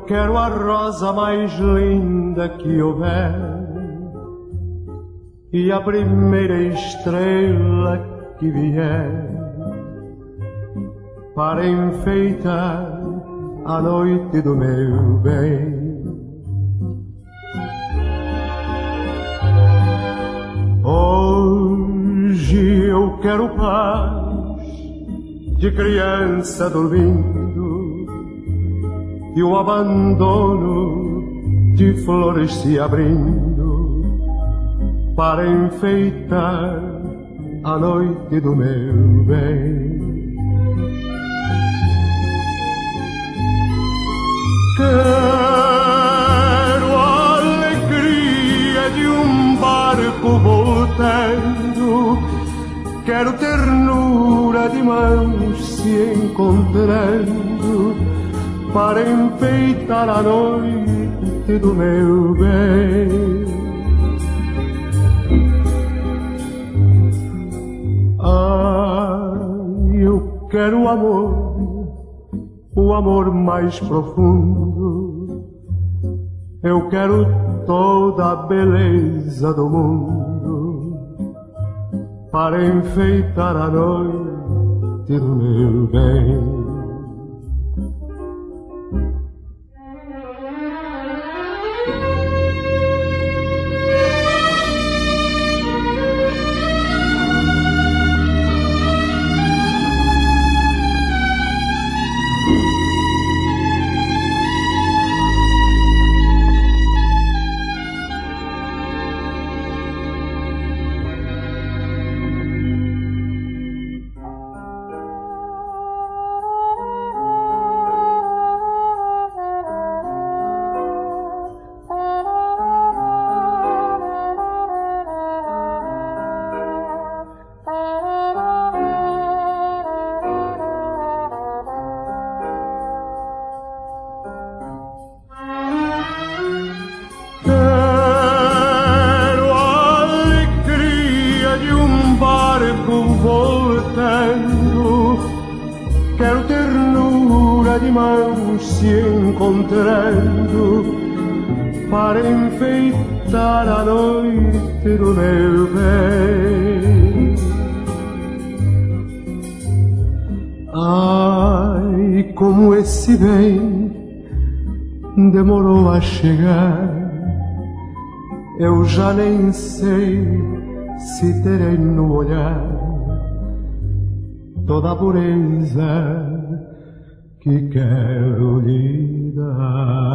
quero a rosa mais linda que houver e a primeira estrela que vier para enfeitar a noite do meu bem. Hoje eu quero paz de criança dormindo e o abandono de flores se abrindo para enfeitar a noite do meu bem. Quero a alegria de um barco voltando, quero ternura de mãos se encontrando para enfeitar a noite do meu bem. Ai, eu quero amor, o amor mais profundo. Eu quero toda a beleza do mundo para enfeitar a noite do meu bem. Voltando, quero ternura de mãos se encontrando para enfeitar a noite do meu bem. Ai, como esse bem demorou a chegar, eu já nem sei se terei no olhar toda a pureza que quero lhe dar.